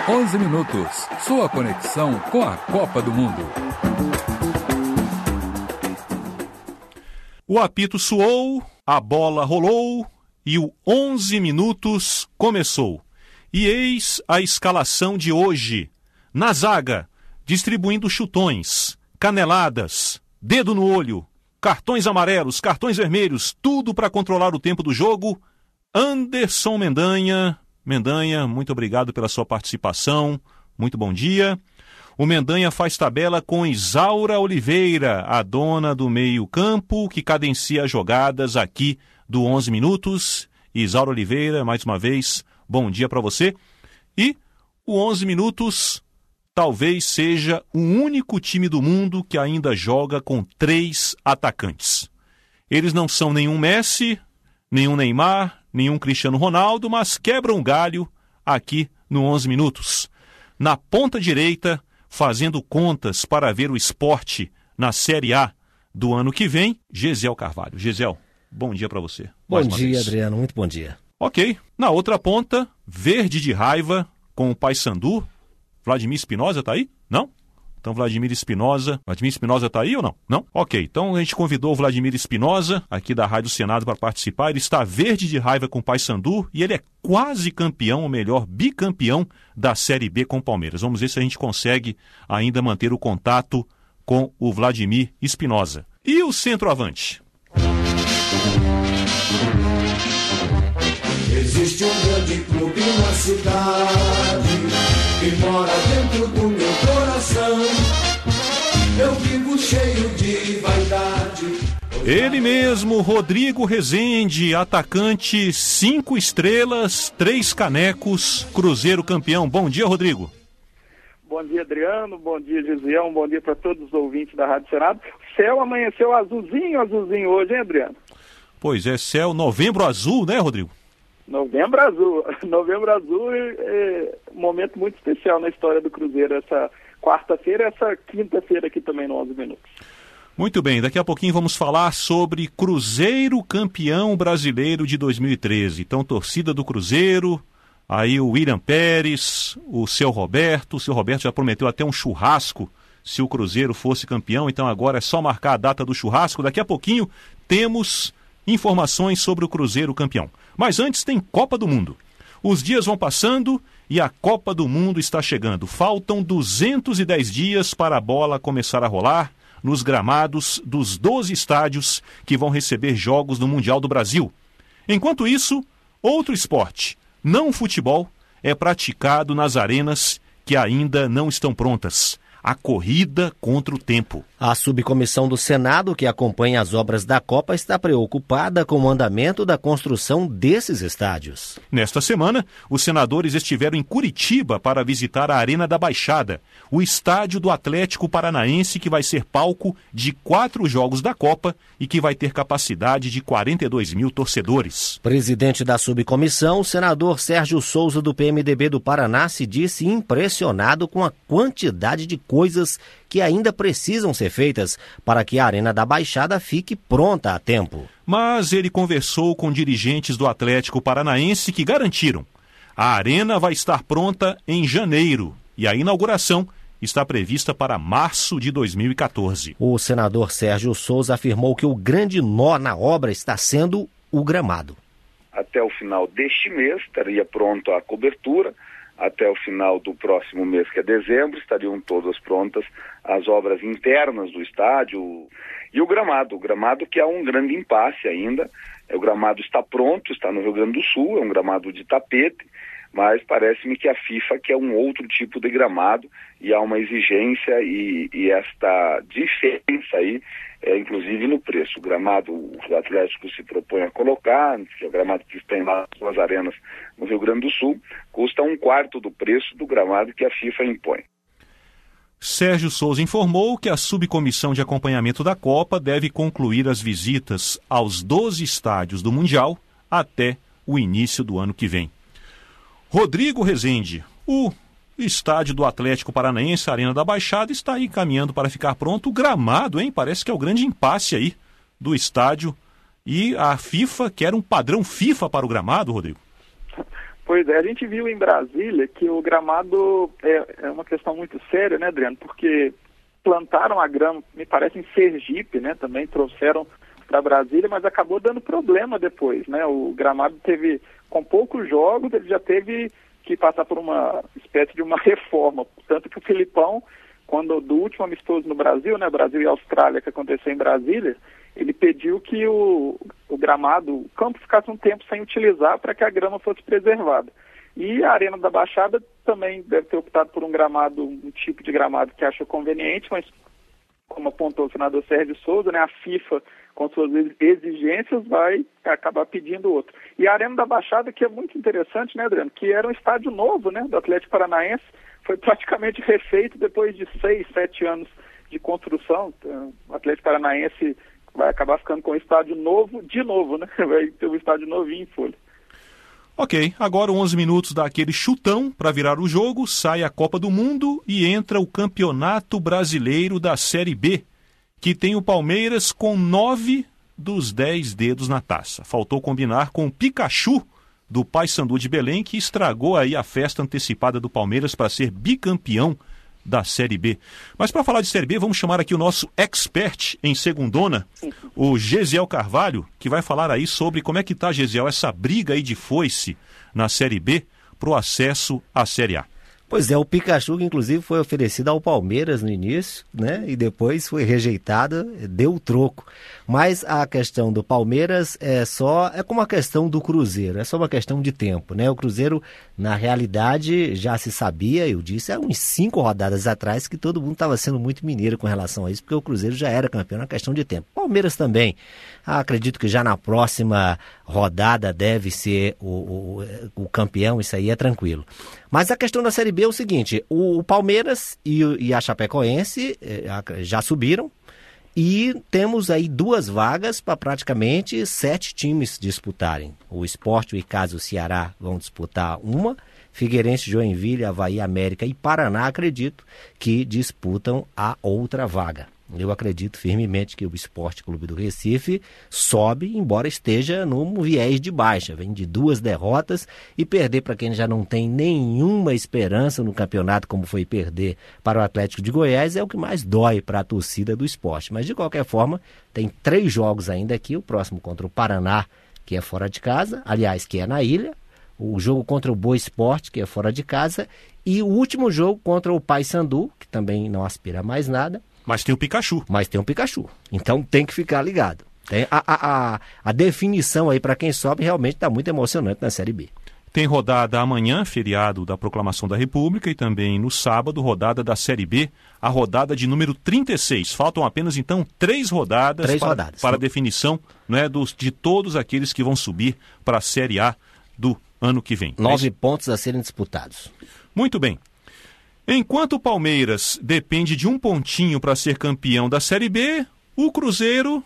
11 minutos, sua conexão com a Copa do Mundo. O apito soou, a bola rolou e o 11 minutos começou. E eis a escalação de hoje. Na zaga, distribuindo chutões, caneladas, dedo no olho, cartões amarelos, cartões vermelhos, tudo para controlar o tempo do jogo. Anderson Mendanha. Mendanha, muito obrigado pela sua participação. Muito bom dia. O Mendanha faz tabela com Isaura Oliveira, a dona do meio-campo, que cadencia as jogadas aqui do 11 minutos. Isaura Oliveira, mais uma vez, bom dia para você. E o 11 minutos talvez seja o único time do mundo que ainda joga com 3 atacantes. Eles não são nenhum Messi, nenhum Neymar, nenhum Cristiano Ronaldo, mas quebram o galho aqui no 11 minutos. Na ponta direita, fazendo contas para ver o Sport na Série A do ano que vem, Gesiel Carvalho. Gesiel, bom dia para você. Bom dia, Adriano, muito bom dia. Ok, na outra ponta, verde de raiva com o Paysandu. Vladimir Espinosa tá aí? Não? Então Vladimir Espinosa tá aí ou não? Não? Ok, então a gente convidou o Vladimir Espinosa aqui da Rádio Senado para participar. Ele está verde de raiva com o Paysandu e ele é quase campeão, ou melhor, bicampeão da Série B com o Palmeiras. Vamos ver se a gente consegue ainda manter o contato com o Vladimir Espinosa. E o centroavante? Existe um grande clube na cidade que mora dentro do meu coração. Eu vivo cheio de vaidade. Ele mesmo, Rodrigo Rezende, atacante 5 estrelas, 3 canecos, Cruzeiro campeão. Bom dia, Rodrigo. Bom dia, Adriano. Bom dia, Gesiel. Bom dia para todos os ouvintes da Rádio Senado. Céu amanheceu azulzinho hoje, hein, Adriano? Pois é, céu, novembro azul, né, Rodrigo? Novembro azul é um momento muito especial na história do Cruzeiro, essa quarta-feira e essa quinta-feira aqui também no 11 minutos. Muito bem, daqui a pouquinho vamos falar sobre Cruzeiro campeão brasileiro de 2013. Então, torcida do Cruzeiro, aí o William Pérez, o seu Roberto já prometeu até um churrasco se o Cruzeiro fosse campeão, então agora é só marcar a data do churrasco. Daqui a pouquinho temos informações sobre o Cruzeiro campeão. Mas antes tem Copa do Mundo. Os dias vão passando e a Copa do Mundo está chegando. Faltam 210 dias para a bola começar a rolar nos gramados dos 12 estádios que vão receber jogos do Mundial do Brasil. Enquanto isso, outro esporte, não o futebol, é praticado nas arenas que ainda não estão prontas. A corrida contra o tempo. A subcomissão do Senado, que acompanha as obras da Copa, está preocupada com o andamento da construção desses estádios. Nesta semana, os senadores estiveram em Curitiba para visitar a Arena da Baixada, o estádio do Atlético Paranaense, que vai ser palco de 4 jogos da Copa e que vai ter capacidade de 42 mil torcedores. Presidente da subcomissão, o senador Sérgio Souza, do PMDB do Paraná, se disse impressionado com a quantidade de coisas que ainda precisam ser feitas para que a Arena da Baixada fique pronta a tempo. Mas ele conversou com dirigentes do Atlético Paranaense que garantiram: a arena vai estar pronta em janeiro e a inauguração está prevista para março de 2014. O senador Sérgio Souza afirmou que o grande nó na obra está sendo o gramado. Até o final deste mês estaria pronta a cobertura. Até o final do próximo mês, que é dezembro, estariam todas prontas as obras internas do estádio e o gramado que é um grande impasse ainda. O gramado está pronto, está no Rio Grande do Sul, é um gramado de tapete, mas parece-me que a FIFA quer um outro tipo de gramado e há uma exigência e esta diferença aí inclusive no preço. O gramado o Atlético se propõe a colocar, que é o gramado que tem lá nas suas arenas no Rio Grande do Sul, custa 1/4 do preço do gramado que a FIFA impõe. Sérgio Souza informou que a subcomissão de acompanhamento da Copa deve concluir as visitas aos 12 estádios do Mundial até o início do ano que vem. Rodrigo Rezende, o estádio do Atlético Paranaense, a Arena da Baixada, está aí caminhando para ficar pronto. O gramado, hein? Parece que é o grande impasse aí do estádio. E a FIFA quer um padrão FIFA para o gramado, Rodrigo? Pois é, a gente viu em Brasília que o gramado é uma questão muito séria, né, Adriano? Porque plantaram a grama, me parece, em Sergipe, né? Também trouxeram para Brasília, mas acabou dando problema depois, né? O gramado teve, com poucos jogos, ele já teve que passar por uma espécie de uma reforma. Tanto que o Filipão, quando do último amistoso no Brasil, né? Brasil e Austrália, que aconteceu em Brasília, ele pediu que o gramado, o campo ficasse um tempo sem utilizar para que a grama fosse preservada. E a Arena da Baixada também deve ter optado por um gramado, um tipo de gramado que achou conveniente, mas como apontou o senador Sérgio Souza, né, a FIFA, com suas exigências, vai acabar pedindo outro. E a Arena da Baixada, que é muito interessante, né, Adriano, que era um estádio novo, né, do Atlético Paranaense, foi praticamente refeito depois de 6, 7 anos de construção. Então, o Atlético Paranaense vai acabar ficando com um estádio novo, de novo, né, vai ter um estádio novinho em folha. Ok, agora 11 minutos dá aquele chutão para virar o jogo, sai a Copa do Mundo e entra o Campeonato Brasileiro da Série B, que tem o Palmeiras com 9 dos 10 dedos na taça. Faltou combinar com o Pikachu do Paysandu de Belém, que estragou aí a festa antecipada do Palmeiras para ser bicampeão da Série B. Mas para falar de Série B, vamos chamar aqui o nosso expert em segundona, o Gesiel Carvalho, que vai falar aí sobre como é que está, Gesiel, essa briga aí de foice na Série B para o acesso à Série A. Pois é, o Pikachu, que inclusive foi oferecido ao Palmeiras no início, né? E depois foi rejeitado, deu o troco. Mas a questão do Palmeiras é como a questão do Cruzeiro, é só uma questão de tempo, né? O Cruzeiro, na realidade, já se sabia, eu disse, há uns 5 rodadas atrás, que todo mundo estava sendo muito mineiro com relação a isso, porque o Cruzeiro já era campeão na questão de tempo. Palmeiras também, acredito que já na próxima rodada deve ser o campeão, isso aí é tranquilo. Mas a questão da Série B é o seguinte, o Palmeiras e a Chapecoense já subiram e temos aí 2 vagas para praticamente 7 times disputarem. O Sport, o Icasa e o Ceará vão disputar uma, Figueirense, Joinville, Avaí, América e Paraná, acredito, que disputam a outra vaga. Eu acredito firmemente que o Sport Clube do Recife sobe, embora esteja num viés de baixa. Vem de 2 derrotas e perder para quem já não tem nenhuma esperança no campeonato, como foi perder para o Atlético de Goiás, é o que mais dói para a torcida do Sport. Mas, de qualquer forma, tem 3 jogos ainda aqui. O próximo contra o Paraná, que é fora de casa, aliás, que é na ilha. O jogo contra o Boa Esporte, que é fora de casa. E o último jogo contra o Paysandu, que também não aspira a mais nada. Mas tem o Pikachu. Então tem que ficar ligado. Tem a definição aí para quem sobe realmente está muito emocionante na Série B. Tem rodada amanhã, feriado da Proclamação da República, e também no sábado, rodada da Série B, a rodada de número 36. Faltam apenas, então, 3 rodadas para a definição, né, de todos aqueles que vão subir para a Série A do ano que vem. 9 pontos a serem disputados. Muito bem. Enquanto o Palmeiras depende de 1 pontinho para ser campeão da Série B, o Cruzeiro...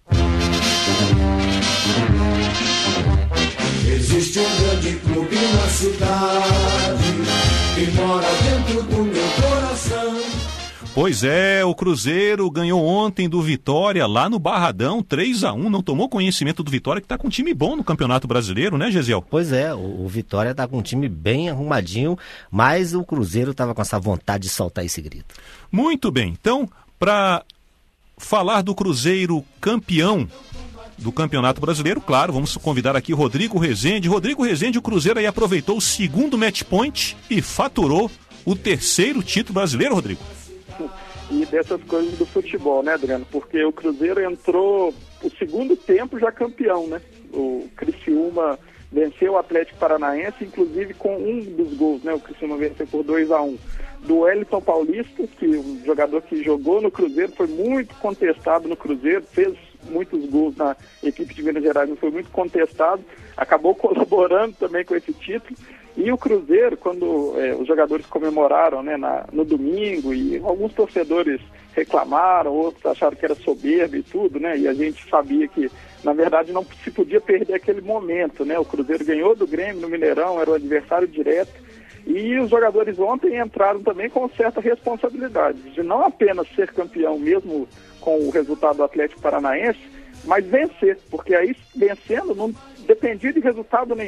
Existe um grande clube na cidade que mora dentro do meu coração. Pois é, o Cruzeiro ganhou ontem do Vitória lá no Barradão, 3-1, não tomou conhecimento do Vitória, que está com um time bom no Campeonato Brasileiro, né, Gesiel? Pois é, o Vitória está com um time bem arrumadinho, mas o Cruzeiro estava com essa vontade de soltar esse grito. Muito bem, então, para falar do Cruzeiro campeão do Campeonato Brasileiro, claro, vamos convidar aqui o Rodrigo Rezende. Rodrigo Rezende, o Cruzeiro aí aproveitou o 2º match point e faturou o 3º título brasileiro, Rodrigo. E dessas coisas do futebol, né, Adriano? Porque o Cruzeiro entrou o 2º tempo já campeão, né? O Criciúma venceu o Atlético Paranaense, inclusive com um dos gols, né? O Criciúma venceu por 2-1. Do Wellington Paulista, que um jogador que jogou no Cruzeiro, foi muito contestado no Cruzeiro, fez muitos gols na equipe de Minas Gerais, mas foi muito contestado, acabou colaborando também com esse título. E o Cruzeiro, quando os jogadores comemoraram, né, no domingo, e alguns torcedores reclamaram, outros acharam que era soberba e tudo, né, e a gente sabia que, na verdade, não se podia perder aquele momento, né, o Cruzeiro ganhou do Grêmio no Mineirão, era o adversário direto, e os jogadores ontem entraram também com certa responsabilidade, de não apenas ser campeão mesmo com o resultado do Atlético Paranaense, mas vencer, porque aí vencendo não dependia de resultado nenhum.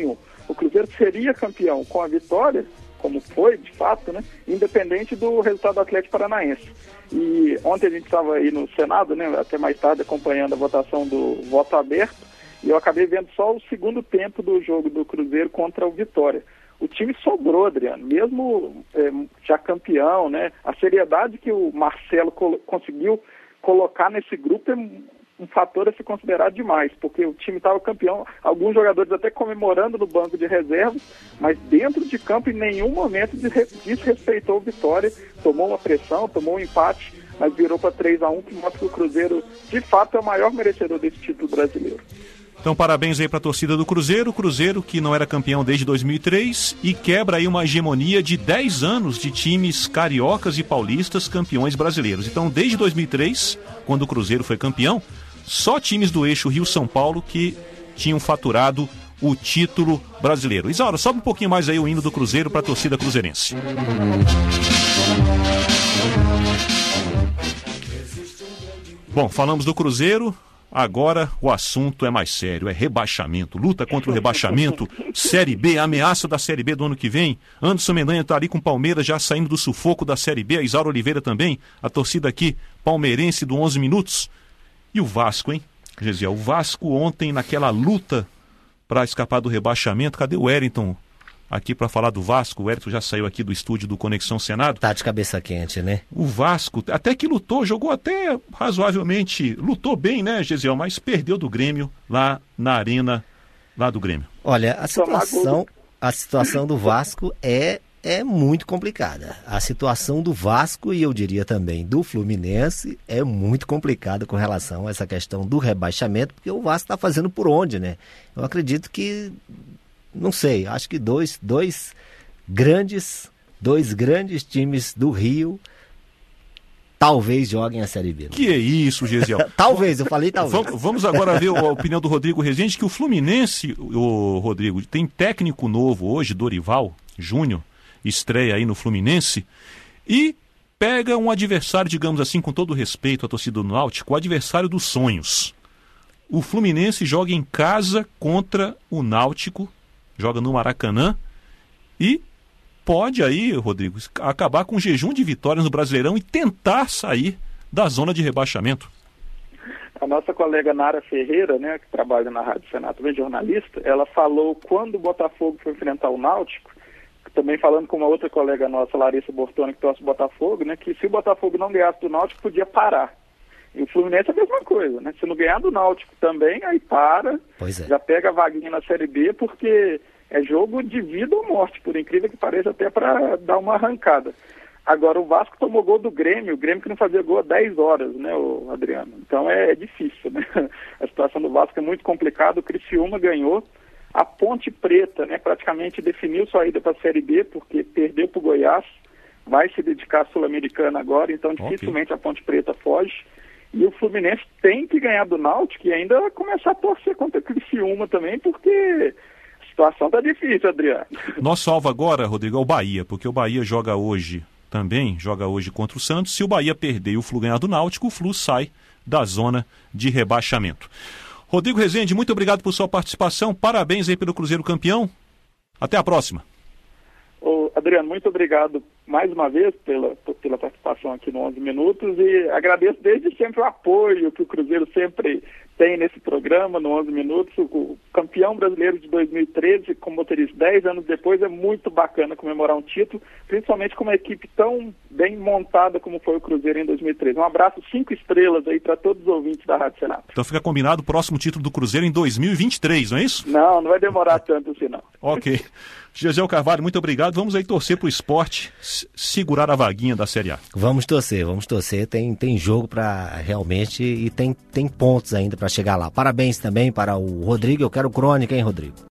o Cruzeiro seria campeão com a vitória, como foi, de fato, né, independente do resultado do Atlético Paranaense. E ontem a gente estava aí no Senado, né, até mais tarde, acompanhando a votação do voto aberto, e eu acabei vendo só o segundo tempo do jogo do Cruzeiro contra o Vitória. O time sobrou, Adriano, mesmo já campeão, né, a seriedade que o Marcelo conseguiu colocar nesse grupo é um fator a se considerar demais, porque o time estava campeão, alguns jogadores até comemorando no banco de reservas, mas dentro de campo em nenhum momento desrespeitou o Vitória, tomou uma pressão, tomou um empate, mas virou para 3-1, que mostra que o Cruzeiro, de fato, é o maior merecedor desse título brasileiro. Então, parabéns aí para a torcida do Cruzeiro. O Cruzeiro que não era campeão desde 2003 e quebra aí uma hegemonia de 10 anos de times cariocas e paulistas campeões brasileiros. Então, desde 2003, quando o Cruzeiro foi campeão, só times do eixo Rio-São Paulo que tinham faturado o título brasileiro. Isaura, sobe um pouquinho mais aí o hino do Cruzeiro para a torcida cruzeirense. Bom, falamos do Cruzeiro. Agora o assunto é mais sério, é rebaixamento, luta contra o rebaixamento, Série B, ameaça da Série B do ano que vem. Anderson Mendanha está ali com o Palmeiras já saindo do sufoco da Série B, a Isaura Oliveira também, a torcida aqui palmeirense do 11 minutos. E o Vasco, hein, Gesiel? O Vasco ontem naquela luta para escapar do rebaixamento, cadê o Wellington aqui para falar do Vasco? O Wellington já saiu aqui do estúdio do Conexão Senado. Tá de cabeça quente, né? O Vasco até que lutou, jogou até razoavelmente, lutou bem, né, Gesiel? Mas perdeu do Grêmio lá na arena lá do Grêmio. Olha, a situação do Vasco é muito complicada. A situação do Vasco, e eu diria também do Fluminense, é muito complicada com relação a essa questão do rebaixamento, porque o Vasco está fazendo por onde, né? Eu acredito que, não sei, acho que dois grandes times do Rio talvez joguem a Série B. Né? Que é isso, Gesiel? Talvez, eu falei talvez. Vamos agora ver a opinião do Rodrigo Rezende, que o Fluminense, o Rodrigo, tem técnico novo hoje, Dorival Júnior, estreia aí no Fluminense, e pega um adversário, digamos assim, com todo respeito à torcida do Náutico, o adversário dos sonhos. O Fluminense joga em casa contra o Náutico, joga no Maracanã, e pode aí, Rodrigo, acabar com um jejum de vitórias no Brasileirão e tentar sair da zona de rebaixamento. A nossa colega Nara Ferreira, né, que trabalha na Rádio Senado, também jornalista, ela falou quando o Botafogo foi enfrentar o Náutico, também falando com uma outra colega nossa, Larissa Bortoni, que torce o Botafogo, né, que se o Botafogo não ganhasse do Náutico, podia parar. E o Fluminense é a mesma coisa, né? Se não ganhar do Náutico também, aí para, já pega a vaguinha na Série B, porque é jogo de vida ou morte, por incrível que pareça, até para dar uma arrancada. Agora, o Vasco tomou gol do Grêmio, o Grêmio que não fazia gol há 10 horas, né, Adriano? Então é difícil, né? A situação do Vasco é muito complicada, o Criciúma ganhou. A Ponte Preta, né, praticamente definiu sua ida para a Série B, porque perdeu para o Goiás, vai se dedicar à Sul-Americana agora, então dificilmente a Ponte Preta foge. E o Fluminense tem que ganhar do Náutico e ainda começar a torcer contra o Criciúma também, porque a situação está difícil, Adriano. Nosso alvo agora, Rodrigo, é o Bahia, porque o Bahia joga hoje contra o Santos. Se o Bahia perder e o Flu ganhar do Náutico, o Flu sai da zona de rebaixamento. Rodrigo Rezende, muito obrigado por sua participação. Parabéns aí pelo Cruzeiro campeão. Até a próxima. Adriano, muito obrigado mais uma vez pela participação aqui no 11 Minutos e agradeço desde sempre o apoio que o Cruzeiro sempre tem nesse programa, no 11 Minutos. O campeão brasileiro de 2013, como motorista 10 anos depois, é muito bacana comemorar um título, principalmente com uma equipe tão bem montada como foi o Cruzeiro em 2013. Um abraço 5 estrelas aí para todos os ouvintes da Rádio Senado. Então fica combinado o próximo título do Cruzeiro em 2023, não é isso? Não vai demorar tanto assim não. Ok. Gesiel Carvalho, muito obrigado. Vamos aí torcer pro esporte segurar a vaguinha da Série A. Vamos torcer. Tem jogo para realmente e tem pontos ainda para chegar lá. Parabéns também para o Rodrigo. Eu quero crônica, hein, Rodrigo?